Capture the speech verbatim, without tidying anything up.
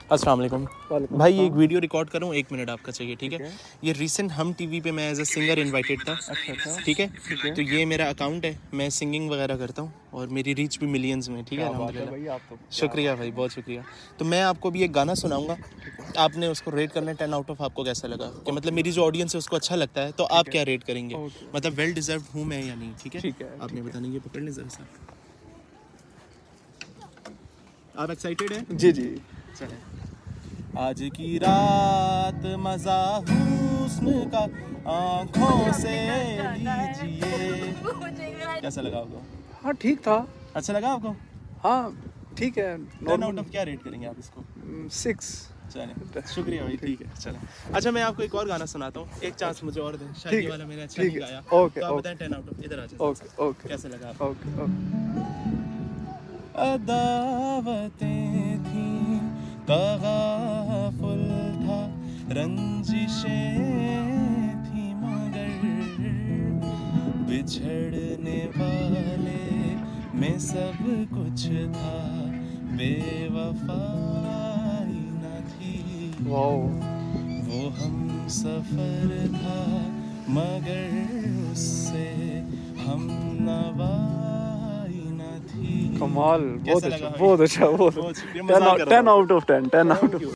अस्सलाम वालेकुम भाई, ये एक वीडियो रिकॉर्ड करूँ, एक मिनट आपका चाहिए, ठीक है? ये रिसेंट हम टीवी पे मैं एज अ सिंगर इनवाइटेड था। अच्छा अच्छा ठीक है, तो ये मेरा अकाउंट है, मैं सिंगिंग वगैरह करता हूँ और मेरी रीच भी मिलियंस में, ठीक है? अल्हम्दुलिल्लाह भाई, आप तो शुक्रिया भाई, बहुत शुक्रिया। तो मैं आपको भी एक गाना सुनाऊंगा, आपने उसको रेट करना है टेन आउट ऑफ आपको कैसा लगा, कि मतलब मेरी जो ऑडियंस है उसको अच्छा लगता है, तो आप क्या रेट करेंगे, मतलब वेल डिजर्व हूँ मैं या नहीं, ठीक है? ठीक है, आपने बताना, ये पकड़ लें जरा सा। आप एक्साइटेड हैं? जी जी। चलें। आज की रात मजा हुस्न का आंखों से लीजिए। कैसा लगा आपको? हाँ ठीक था। अच्छा लगा आपको? हाँ ठीक है। टेन आउट ऑफ क्या रेट करेंगे आप इसको? सिक्स। चलें, शुक्रिया भाई, ठीक है, चलें। अच्छा, मैं आपको एक और गाना सुनाता हूँ, एक चांस मुझे और दें, शायद ये वाला मैंने अच्छा नहीं गाया, ओके, तो आप बताएं टेन आउट ऑफ। इधर आ जाए, ओके ओके कैसा लगा आपको? Okay okay. अदावतें थी, तगाफुल था, रंजिशें थी, मगर बिछड़ने वाले में सब कुछ था, बेवफाई न थी। वाओ, वो हम सफर था, मगर उससे हम नवाई न थी। कमाल, बहुत कैसा अच्छा लगा भाई? बहुत अच्छा बहुत बहुत शुक्रिया, मजाक कर रहा टेन हूँ। Out of ten ten out of